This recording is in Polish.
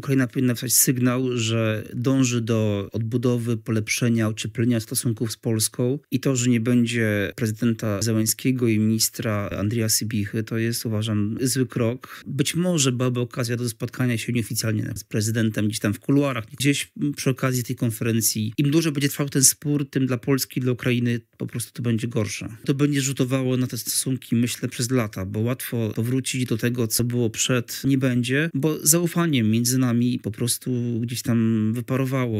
Ukraina powinna wysłać sygnał, że dąży do odbudowy, polepszenia, ocieplenia stosunków z Polską i to, że nie będzie prezydenta Zełenskiego i ministra Andrija Sybichy, to jest, uważam, zły krok. Być może byłaby okazja do spotkania się nieoficjalnie z prezydentem gdzieś tam w kuluarach, gdzieś przy okazji tej konferencji. Im dłużej będzie trwał ten spór, tym dla Polski, dla Ukrainy po prostu to będzie gorsze. To będzie rzutowało na te stosunki, myślę, przez lata, bo łatwo powrócić do tego, co było przed, nie będzie, bo zaufanie między nami po prostu gdzieś tam wyparowało.